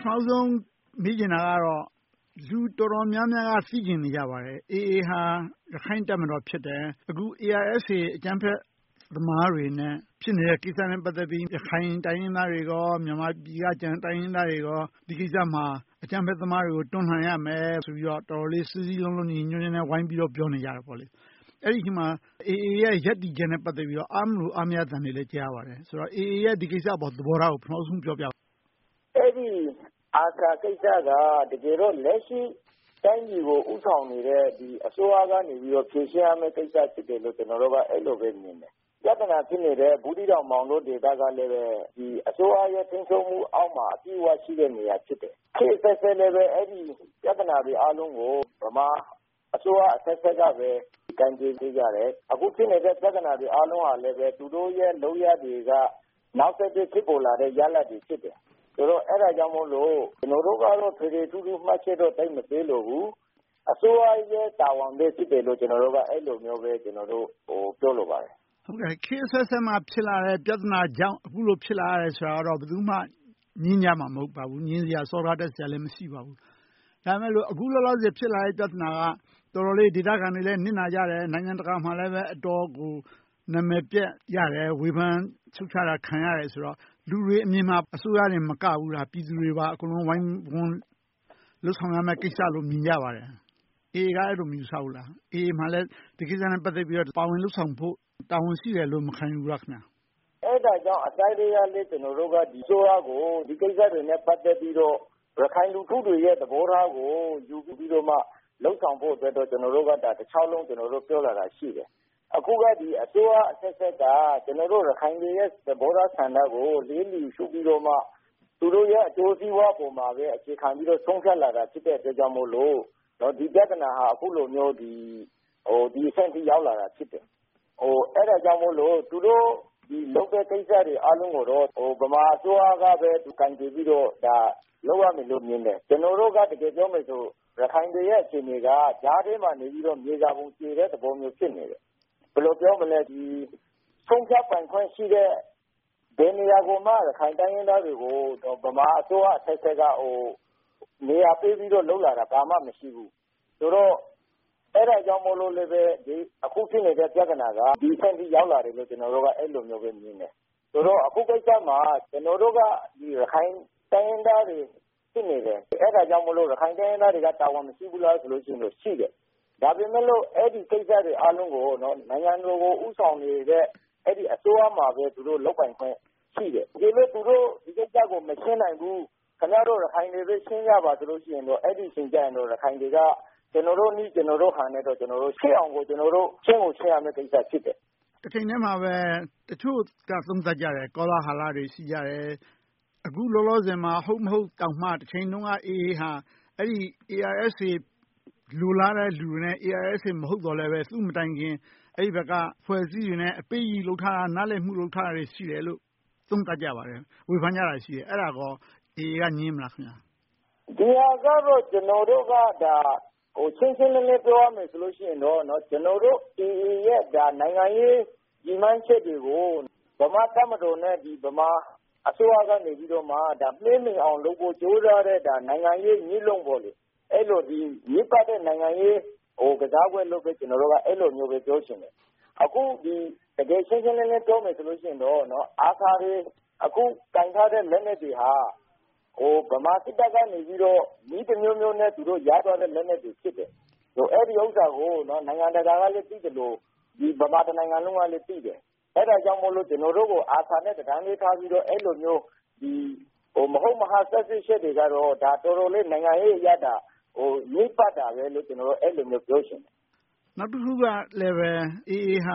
နောက်ဆုံးမေးချင်တာကတော့လူတော်တော်များများကသိကျင်နေကြပါတယ်။ AA ဟာရခိုင်တပ်မတော်ဖြစ်တယ်။အခု ARSA အကြမ်းဖက်သမားတွေနဲ့ဖြစ်နေတဲ့ကိစ္စနဲ့ပတ်သက်ပြီးရခိုင်တိုင်းရင်းသားတွေရောမြန်မာပြည်ကကျန်တိုင်းရင်းသားတွေရောဒီကိစ္စမှာအကြမ်းဖက်သမားတွေကိုတွန်းလှန်ရမယ်ဆိုပြီးတော့တော်တော်လေးစည်းစည်းလုံးလုံးညီညွတ်ညွတ်နဲ့ဝိုင်းပြီးတော့ပြောနေကြတယ်ပေါ့လေ။အဲ့ဒီမှာ AA ရဲ့ရပ်တည်ချက်နဲ့ပတ်သက်ပြီးတော့အားမလို့အားမရသံတွေလည်းကြားပါတယ်။ဆိုတော့ AA ရဲ့ဒီကိစ္စပေါ်သဘောထားကိုပထမဆုံးပြောပြပါ။အဲ့ဒီအာခါကိစ္စကတကယ်တော့လက်ရှိတိုင်းပြည်ကိုဥဆောင်နေတဲ့အစိုးရကနေပြီးတော့ဖြေရှင်းရမယ့်ကိစ္စဖြစ်တယ်လို့ကျွန်တော်တို့ကအဲ့လိုပဲမြင်တယ်။ပြဿနာဖြစ်နေတဲ့ဘူးတီတောင်မောင်တို့ဒေသကလည်းပဲဒီအစိုးရရဲ့ထိန်းချုပ်မှုအောက်မှာအပြည့်အဝရှိတဲ့နေရာဖြစ်တယ်။ခေတ်ဆက်ဆက်လည်းပဲအဲ့ဒီပြဿနာတွေအားလုံးကိုဗမာအစိုးရအဆက်ဆက်ကပဲကန်ကျေးပေးကြတယ်။အခုဖြစ်နေတဲ့ပြဿနာတွေအားလုံးဟာလည်းပဲသူတို့ရဲ့လုပ်ရတွေကနောက်ဆက်တွဲဖြစ်ပေါ်လာတဲ့ရလဒ်တွေဖြစ်တယ်။ဆိုတော့အဲ့ဒါကြောင့်မို့လို့ကျွန်တော်တို့ကတော့ဖေဖေထူးထူးမှတ်ချက်တော့တိတ်မသေးလို့ဘူးအစိုးရရဲ့တာဝန်ပဲဖြစ်တယ်လို့ကျွန်တော်တို့ကအဲ့လိုမျိုးပဲကျွန်တော်တို့ပြောလိုပါတယ်ဟုတ်ကဲ့ခေတ်ဆက်ဆက်မှဖြစ်လာတဲ့ပြဿနာကြောင့်အခုလိုဖြစ်လာရတယ်ဆိုတာတော့ဘယ်သူမှညင်းကြမှာမဟုတ်ပါဘူးညင်းစရာစောကားတက်စရာလည်းမရှိပါဘူးဒါပေမဲ့လို့အခုလောလောဆယ်ဖြစ်လာတဲ့ပြဿနာကတော်တော်လေးဒေသခံတွေလည်းနစ်နာကြတယ်နိုင်ငံတကာမှလည်းပဲအတော်ကိုနာမည်ပြက်ရတယ်ဝေဖန်ချုပ်ချတာခံရတယ်ဆိုတော့လူတွေအမြင်မှာအစိုးရတွေမကဘူးလားပြည်သူတွေပါအကုန်လုံးဝိုင်းဝန်းလှုပ်ဆောင်ရမယ့်ကိစ္စလို့မြင်ကြပါတယ်အေးကအဲ့လိုမယူဆဘူးလားအေးမှလည်းဒီကိစ္စနဲ့ပတ်သက်ပြီးတော့ပါဝင်လှုပ်ဆောင်ဖို့တာဝန်ရှိတယ်လို့မခံယူဘူးလားခင်ဗျာအဲ့ဒါကြောင့်အတိုင်းတွေကလည်းကျွန်တော်တို့ကဒီဆိုရကိုဒီကိစ္စတွေနဲ့ပတ်သက်ပြီးတော့ရခိုင်လူထုတွေရဲ့သဘောထားကိုယူပြီးတော့မှလှုပ်ဆောင်ဖို့အတွက်တော့ကျွန်တော်တို့ကဒါတစ်ချောင်းလုံးကျွန်တော်တို့ပြောလာတာရှိတယ်အခုကဒီအစိုးရအဆက်ဆက်ကကျွန်တော်တို့ရခိုင်တွေရဲ့သဘောထားဆန္ဒကိုလေးလီရှုပြီးတော့မှသူတို့ရဲ့အကျိုးစီးပွားပုံမှာပဲအခြေခံပြီးတော့ဆုံးဖြတ်လာတာဖြစ်တဲ့အတွက်ကြောင့်မို့လို့တော့ဒီပြဿနာဟာအခုလိုမျိုးဒီအဆင့်ထိရောက်လာတာဖြစ်တယ်အဲ့ဒါကြောင့်မို့လို့သူတို့ဒီလုပ်တဲ့ကိစ္စတွေအားလုံးကိုတော့ဗမာအစိုးရကပဲသူကန်ကြည့်ပြီးတော့ဒါလုပ်ရမယ်လို့မြင်တယ်ကျွန်တော်တို့ကတကယ်ပြောမယ်ဆိုရခိုင်တွေရဲ့အခြေအနေကကြားထဲမှာနေပြီးတော့မြေစာပုံကျတဲ့သဘောမျိုးဖြစ်နေတယ်ဘယ်လိုပြောမလဲဒီဆုံးဖြတ်ပိုင်ခွင့်ရှိတဲ့ဘယ်နေရာကိုမှရခိုင်တိုင်းရင်းသားတွေကိုဗမာအစိုးရအဆက်ဆက်ကနေရာပေးပြီးတော့လုပ်လာတာဘာမှမရှိဘူးဆိုတော့အဲ့ဒါကြောင့်မို့လို့လည်းပဲဒီအခုဖြစ်နေတဲ့ပြဿနာကဒီဆင့်ထိရောက်လာတယ်လို့ကျွန်တော်တို့ကအဲ့လိုမျိုးပဲမြင်တယ်ဆိုတော့အခုကိစ္စမှာကျွန်တော်တို့ကဒီရခိုင်တိုင်းရင်းသားတွေဖြစ်နေတယ်အဲ့ဒါကြောင့်မို့လို့ရခိုင်တိုင်းရင်းသားတွေကတာဝန်မရှိဘူးလားဆိုလို့ရှိရင်ရှိတယ်ဒါပေမဲ့လို့အဲ့ဒီကိစ္စတွေအားလုံးကိုနော်နိုင်ငံတော်ကိုဥဆောင်နေတဲ့အဲ့ဒီအစိုးရမှာပဲသူတို့လုပ်ပိုင်ခွင့်ရှိတယ်ဒီလိုသူတို့ဒီကိစ္စကိုမရှင်းနိုင်ဘူးခင်ဗျားတို့ရခိုင်တွေပဲရှင်းရပါဆိုလို့ရှိရင်တော့အဲ့ဒီရှင်းကြရင်တော့ရခိုင်တွေကကျွန်တော်တို့ကျွန်တော်တို့ဟန်နဲ့တော့ကျွန်တော်တို့ရှင်းအောင်ကိုကျွန်တော်တို့ရှင်းရမယ့်ကိစ္စဖြစ်တယ်တစ်ချိန်တည်းမှာပဲတချို့ကသုံးသပ်ကြတယ်ကောလာဟာလာတွေရှိကြတယ်အခုလောလောဆယ်မှာဟုတ်မဟုတ်တောင်မှတစ်ချိန်လုံးက AA ဟာအဲ့ဒီ ARSA လူလာတဲ့လူတွေနဲ့ ARSA မဟုတ်တော့လည်းပဲသူ့မတိုင်ခင်အဲ့ဒီဘက်ကဖွဲ့စည်းတွေနဲ့အပေးကြီးလှုပ်ထားတာနားလည်မှုလှုပ်ထားတာတွေရှိတယ်လို့သုံးသပ်ကြပါတယ်ဝေဖန်ကြတာရှိတယ်အဲ့ဒါကော AA ကညင်းမလားခင်ဗျာဒီဟာကတော့ကျွန်တော်တို့ကဒါချင်းချင်းလေးလေးပြောရမယ်ဆိုလို့ရှိရင်တော့ကျွန်တော်တို့ AA ရဲ့ဒါနိုင်ငံရေးညီမချက်တွေကိုဗမာတပ်မတော်နဲ့ဒီဗမာအစိုးရကနေပြီးတော့မှဒါနှင်းမြင်အောင်လုပ်ဖို့ကြိုးစားတဲ့ဒါနိုင်ငံရေးညီလုံးပေါ့လေအဲ့လိုဒီမြစ်ပတ်တဲ့နိုင်ငံရေးကစားပွဲလုပ်ပဲကျွန်တော်တို့ကအဲ့လိုမျိုးပဲပြောချင်တယ်အခုဒီတကယ်ချင်းချင်းလေးလေးပြောမယ်ဆိုလို့ရှိရင်တော့အားခါတွေအခုတိုင်ထားတဲ့လက်နက်တွေဟာဗမာစစ်တပ်ကနေပြီးတော့ဤတစ်မျိုးမျိုးနဲ့သူတို့ရသွားတဲ့လက်နက်တွေဖြစ်တယ်။အဲ့ဒီဥစ္စာကိုနိုင်ငံတကာကလည်းသိတယ်လို့ဒီဗမာတနိုင်ငံလုံးကလည်းသိတယ်။အဲ့ဒါကြောင့်မို့လို့ကျွန်တော်တို့ကိုအာသာနဲ့တံတန်းလေးထားပြီးတော့အဲ့လိုမျိုးဒီမဟုတ်မဟာဆက်စစ်ချက်တွေကတော့ဒါတော်တော်လေးနိုင်ငံရေးအရတာညှိပတ်တာပဲလို့ကျွန်တော်တို့အဲ့လိုမျိုးပြောချင်တယ်။နောက်တစ်ခုကလည်းပဲ AA ဟာ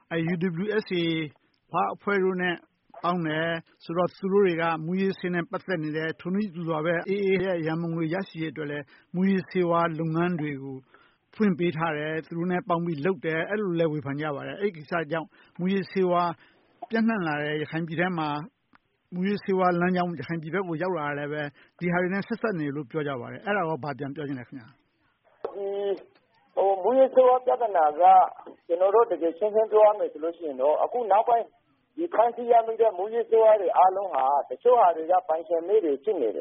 UWSA ဘာအဖွဲ့တို့နဲ့ပေါင်းတယ်ဆိုတော့သူတို့တွေကမူရေးစင်းနဲ့ပတ်သက်နေတယ်ထုံးနည်းသူစွာပဲ AA ရဲ့ရန်မုံတွေရရှိရတဲ့အတွက်လည်းမူရေးစေဝါလုပ်ငန်းတွေကိုဖွင့်ပေးထားတယ်သူတို့နဲ့ပေါင်းပြီးလုပ်တယ်အဲ့လိုလဲဝေဖန်ကြပါတယ်အဲ့ဒီကိစ္စကြောင့်မူရေးစေဝါပြန့်နှံ့လာတဲ့ရခိုင်ပြည်ထဲမှာမူရေးစေဝါလမ်းကြောင်းရခိုင်ပြည်ဘက်ကိုရောက်လာတယ်ပဲဒီဟာတွေနဲ့ဆက်ဆက်နေလို့ပြောကြပါတယ်အဲ့ဒါတော့ဗာပြန်ပြောချင်တယ်ခင်ဗျာမူရေးစေဝါပြဿနာကကျွန်တော်တို့တကယ်ရှင်းရှင်းပြောရမယ်ဆိုလို့ရှိရင်တော့အခုနောက်ပိုင်းဒီဖန်စီရမိတဲ့မူရေးစေဝါတွေအားလုံးဟာတချို့ဟာတွေကပိုင်ရှင်လေးတွေဖြစ်နေတယ်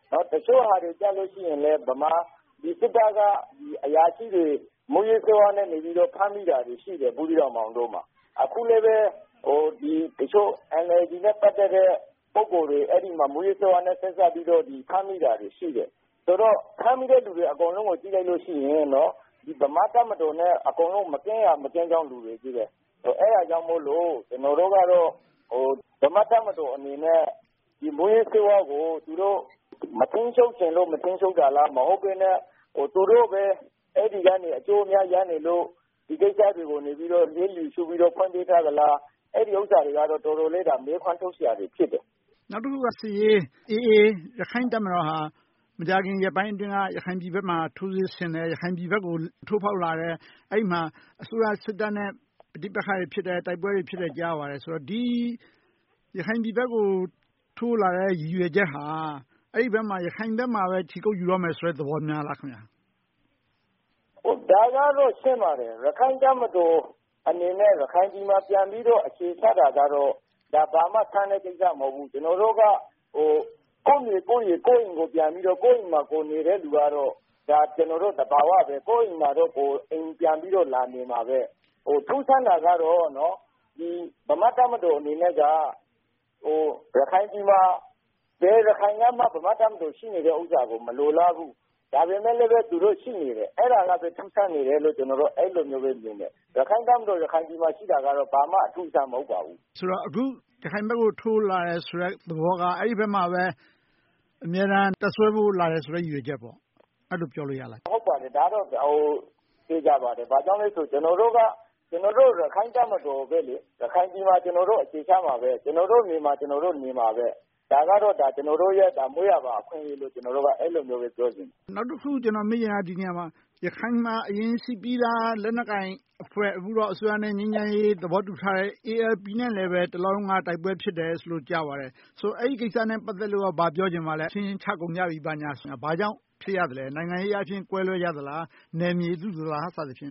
တချို့ဟာတွေကြလို့ရှိရင်လည်းဗမာဒီစစ်တပ်ကအရာရှိတွေမူရေးစေဝါနဲ့နေပြီးတော့ဖမ်းမိတာတွေရှိတယ်ဘူးဒီတော်မောင်တို့မှာအခုလည်းပဲဒီတချို့ NLD နဲ့ပတ်သက်တဲ့ပုံကိုယ်တွေအဲ့ဒီမှာမူရေးစေဝါနဲ့ဆက်စပ်ပြီးတော့ဒီဖမ်းမိတာတွေရှိတယ်ဆိုတော့ဖမ်းမိတဲ့လူတွေအကုန်လုံးကိုကြည့်လိုက်လို့ရှိရင်နော်ဒီဗမာတပ်မတော်နဲ့အကုန်လုံးမကင်းကြောင်းလူတွေကြီးတယ်အဲ့ဒါကြောင့်မို့လို့ကျွန်တော်တို့ကတော့ဗမာတပ်မတော်အနေနဲ့ဒီမူရေးစေဝါကိုသူတို့မတင်းချုပ်ချင်လို့မတင်းချုပ်တာလားမဟုတ်ဘဲနဲ့သူတို့ပဲအဲ့ဒီကနေအကျိုးအများရနေလို့ဒီကိစ္စတွေကိုနေပြီးတော့လေးလူရှုပြီးတော့ဖွင့်ပေးထားသလားအဲ့ဒီဥစ္စာတွေကတော့တော်တော်လေးဒါမေးခွန်းထုတ်စရာတွေဖြစ်တယ်နောက်တစ်ခုကစီရေးAAရခိုင်တပ်မတော်ဟာမကြခင်ရပိုင်းအတွင်းကရခိုင်ပြည်ဘက်မှာထိုးစစ်ဆင်တယ်ရခိုင်ပြည်ဘက်ကိုထိုးဖောက်လာတယ်အဲ့မှာအစိုးရစစ်တပ်နဲ့ပဋိပက္ခတွေဖြစ်တယ်တိုက်ပွဲတွေဖြစ်တယ်ကြားပါတယ်ဆိုတော့ဒီရခိုင်ပြည်ဘက်ကိုထိုးလာတဲ့ရည်ရွယ်ချက်ဟာအဲ့ဒီဘက်မှာရခိုင်ဘက်မှာပဲခြေကုပ်ယူရမယ်ဆိုတဲ့သဘောများလားခင်ဗျာဒါကတော့ရှင်းပါတယ်ရခိုင်တပ်မတော်အနေနဲ့ရခိုင်ပြည်မှာပြန်ပြီးတော့အခြေချတာကတော့ဒါဘာမှဆန်းတဲ့ကိစ္စမဟုတ်ဘူးကျွန်တော်တို့ကကိုယ့်အိမ်ကိုပြန်ပြီးတော့ကိုယ့်အိမ်မှာကိုနေတဲ့လူကတော့ဒါကျွန်တော်တို့တဘာဝပဲကိုယ့်အိမ်မှာတော့ကိုအိမ်ပြန်ပြီးတော့လာနေမှာပဲထူးဆန်းတာကတော့နော်ဒီဗမာတပ်မတော်အနေနဲ့ကရခိုင်ပြည်မှာဘယ်ရခိုင်ကမှဗမာတပ်မတော်ရှိနေတဲ့ဥစ္စာကိုမလိုလားဘူးဒါပေမဲ့လည်းပဲသူတို့ရှိနေတယ်အဲ့ဒါကပဲထူးဆန်းနေတယ်လို့ကျွန်တော်တို့အဲ့လိုမျိုးပဲမြင်တယ်ရခိုင်တပ်မတော်ရခိုင်ပြည်မှာရှိတာကတော့ဘာမှအထူးဆန်းမဟုတ်ပါဘူးဆိုတော့အခုရခိုင်ဘက်ကိုထိုးလာတယ်ဆိုတဲ့သဘောကအဲ့ဒီဘက်မှာပဲအများအားတက်ဆွဲဖို့လာတယ်ဆိုတဲ့ရည်ရွယ်ချက်ပေါ့အဲ့လိုပြောလို့ရလားဟုတ်ပါတယ်ဒါတော့သိကြပါတယ်ဘာကြောင့်လဲဆိုကျွန်တော်တို့ရခိုင်တပ်မတော်ပဲလေရခိုင်ပြည်မှာကျွန်တော်တို့အခြေချမှာပဲကျွန်တော်တို့နေမှာကျွန်တော်တို့နေမှာပဲဒါကတော့ကျွန်တော်တို့ရဲ့မွေးရပါအခွင့်အရေးလို့ကျွန်တော်တို့ကအဲ့လိုမျိုးပဲပြောချင်တယ်နောက်တစ်ခုကျွန်တော်မေးချင်တာဒီနေရာမှာရခိုင်မှာအရင်ရှိပြီးသားလက်နက်ကိုင်အဖွဲ့အခုတော့အစိုးရနဲ့ငြိမ်းချမ်းရေးသဘောတူထားတဲ့ ALP နဲ့လည်းပဲတလုံးကတိုက်ပွဲဖြစ်တယ်လို့ကြားပါတယ်ဆိုအဲ့ဒီကိစ္စနဲ့ပတ်သက်လို့ဘာပြောချင်ပါလဲရှင်းချကုန်ကြပြီဘာညာဘာကြောင့်ဖြစ်ရတယ်လဲနိုင်ငံရေးအချင်းကွဲလွဲရသလားနယ်မြေစုသလားစသဖြင့်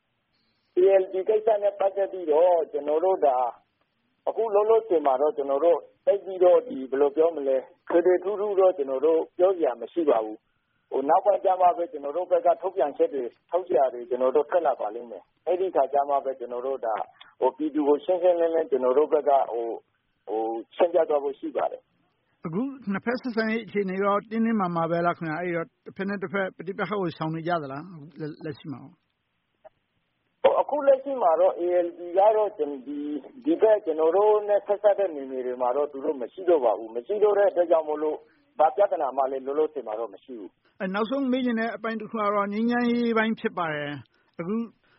ALP ကိစ္စနဲ့ပတ်သက်ပြီးတော့ကျွန်တော်တို့အခုလုံးလုံးစင်မှာတော့ကျွန်တော်တို့သိပြီးတော့ဘယ်လိုပြောမလဲခေတ္တထူးထူးတော့ကျွန်တော်တို့ပြောစရာမရှိပါဘူးနောက်ပိုင်းကျမှပဲကျွန်တော်တို့ဘက်ကထုတ်ပြန်ချက်တွေထုတ်စရာတွေကျွန်တော်တို့ထွက်လာပါလိမ့်မယ်အဲ့ဒီခါကျမှပဲကျွန်တော်တို့ပြည်သူကိုရှင်းရှင်းလင်းလင်းကျွန်တော်တို့ဘက်ကရှင်းပြသွားဖို့ရှိပါတယ်အခုနှစ်ဖက်ဆက်ဆံရေးအခြေအနေတော့တင်းတင်းမာမာပဲလားခင်ဗျာအဲ့တော့တစ်ဖက်နဲ့တစ်ဖက်ပဋိပက္ခကိုရှောင်နေကြသလားလက်ရှိမှာအခုလက်ရှိမှာတော့ ALP ကတော့ဒီဘက်ကျွန်တော်တို့နဲ့ဆက်ဆက်တဲ့နေတွေမှာတော့သူတို့မရှိတော့ပါဘူးမရှိတော့တဲ့အတွက်ကြောင့်မို့လို့ဘာပြဿနာမှလည်းလုံးလုံးစင်မှာတော့မရှိဘူးနောက်ဆုံးမေးချင်တဲ့အပိုင်းတစ်ခုကတော့ငြိမ်းချမ်းရေးပိုင်းဖြစ်ပါတယ်အခု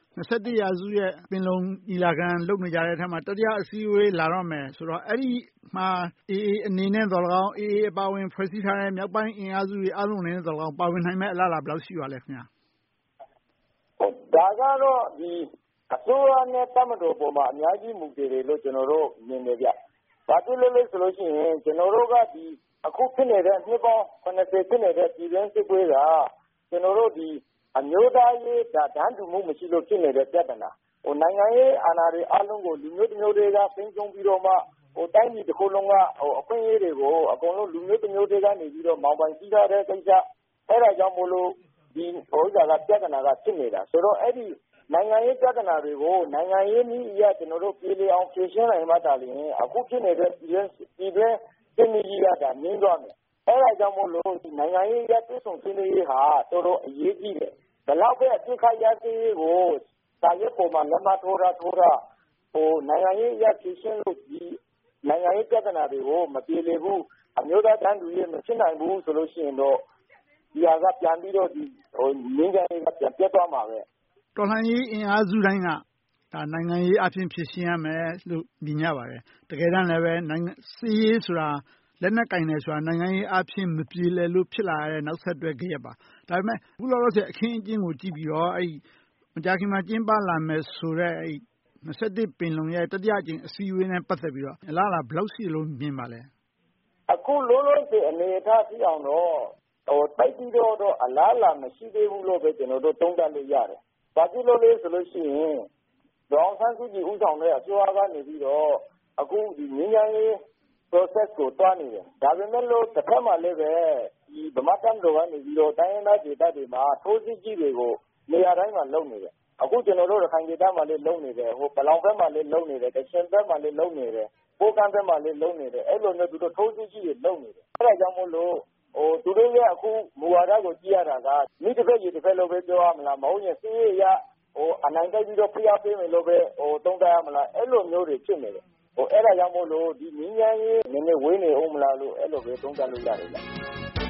21ရာစုရဲ့ပင်လုံညီလာခံလုပ်နေကြတဲ့အထက်မှာတတိယအစည်းအဝေးလာတော့မယ်ဆိုတော့အဲ့ဒီမှာ AA အနေနဲ့တော်၎င်း AA အပါဝင်ဖွဲ့စည်းထားတဲ့မြောက်ပိုင်းအင်အားစုတွေအားလုံးနဲ့တော်၎င်းပါဝင်နိုင်မဲ့အလားအလာဘယ်လောက်ရှိပါလဲခင်ဗျာဒါကတော့အစိုးရနဲ့တပ်မတော်ပေါ်မှာအများကြီးမူတည်တယ်လို့ကျွန်တော်တို့မြင်နေကြ။ဘာဖြစ်လို့လဲဆိုလို့ရှိရင်ကျွန်တော်တို့ကအခုဖြစ်နေတဲ့နှစ်ပေါင်း80ဖြစ်နေတဲ့ပြည်တွင်းစစ်ပွဲကကျွန်တော်တို့အမျိုးသားရေးတန်းတူမှုမရှိလို့ဖြစ်နေတဲ့ပြဿနာ။နိုင်ငံရေးအာဏာတွေအလုံးကိုလူမျိုးတစ်မျိုးတွေကဖိနှိပ်ပြီးတော့မှတိုင်းပြည်တစ်ခုလုံးကအခွင့်အရေးတွေကိုအကုန်လုံးလူမျိုးတစ်မျိုးတွေကနေပြီးတော့မောင်းပိုင်စီးထားတဲ့ကိစ္စအဲ့ဒါကြောင့်မို့လို့ဒီဥစ္စာကပြဿနာကဖြစ်နေတာဆိုတော့အဲ့ဒီနိုင်ငံရေးပြဿနာတွေကိုနိုင်ငံရေးနည်းအရကျွန်တော်တို့ပြည်လည်အောင်ဖြေရှင်းနိုင်မှသာလျှင်အခုဖြစ်နေတဲ့ပြည်တွင်းစစ်မီးကြီးကငြင်းသွားမယ်အဲ့ဒါကြောင့်မို့လို့နိုင်ငံရေးရပြည်ဆောင်ဆွေးနွေးရေးဟာတော်တော်အရေးကြီးတယ်ဘယ်လောက်ပဲအပြစ်ခတ်ရစေးကိုစာရွက်ပေါ်မှာလက်မှတ်ထိုးတာနိုင်ငံရေးရဖြေရှင်းလို့နိုင်ငံရေးပြဿနာတွေကိုမပြေလည်ဘူးအမျိုးသားတန်းတူရေးမဖြစ်နိုင်ဘူးဆိုလို့ရှိရင်တော့ဒီဟာကပြန်ပြီးတော့ငြင်းကြရေးကပြန်ပြတ်သွားမှာပဲတော်လှန်ရေးအင်အားစုတိုင်းကနိုင်ငံရေးအဖြစ်ဖြည့်ရှင်းရမယ်လို့မြင်ကြပါတယ်တကယ်တမ်းလည်းပဲစစ်ရေးဆိုတာလက်နက်ကင်တယ်ဆိုတာနိုင်ငံရေးအဖြစ်မပြေလည်လို့ဖြစ်လာတဲ့နောက်ဆက်တွဲကြရပါဒါပေမဲ့အခုလောလောဆယ်အခင်းအကျင်းကိုကြည့်ပြီးတော့မကြာခင်မှာကျင်းပလာမယ်ဆိုတဲ့21ပင်လုံရဲ့တတိယအကြိမ်အစည်းအဝေးနဲ့ပတ်သက်ပြီးတော့အလားအလာဘယ်လောက်ရှိလို့မြင်ပါလဲအခုလုံးလုံးစအနေအထားဖြစ်အောင်တော့တိုက်ပြီးတော့အလားအလာမရှိသေးဘူးလို့ပဲကျွန်တော်တို့သုံးသပ်လို့ရတယ်ဘာဖြစ်လို့လဲဆိုလို့ရှိရင်ဒေါအောင်ဆန်းစုကြည်ဦးဆောင်တဲ့အစိုးရကနေပြီးတော့အခုငြိမ်းချမ်းရေး process ကိုတွားနေတယ်ဒါပေမဲ့လို့တစ်ဖက်မှာလည်းပဲဒီဗမာတမ်တော်ကနေပြီးတော့တိုင်းရင်းသားဒေသတွေမှာထိုးစစ်ကြီးတွေကိုနေရာတိုင်းမှာလုပ်နေတယ်အခုကျွန်တော်တို့ရခိုင်ဒေသမှာလည်းလုပ်နေတယ်ဟိုပလောင်ဘက်မှာလည်းလုပ်နေတယ်ကချင်ဘက်မှာလည်းလုပ်နေတယ်ပိုးကန်းဘက်မှာလည်းလုပ်နေတယ်အဲ့လိုမျိုးသူတို့ထိုးစစ်ကြီးတွေလုပ်နေတယ်အဲ့ဒါကြောင့်မို့လို့သူတို့ရဲ့အခုမူဝါဒကိုကြည့်ရတာကမိတစ်ဖက်ရေတစ်ဖက်လို့ပဲပြောရမလားမဟုတ်ရင်စီးရအနိုင်တိုက်ပြီးတော့ဖျားပေးမယ်လို့ပဲသုံးသပ်ရမလားအဲ့လိုမျိုးတွေဖြစ်နေတယ်အဲ့ဒါကြောင့်မို့လို့ဒီငင်းငန်းရေးနည်းနည်းဝေးနေအောင်မလားလို့အဲ့လိုပဲသုံးသပ်လို့ရတယ်ဗျ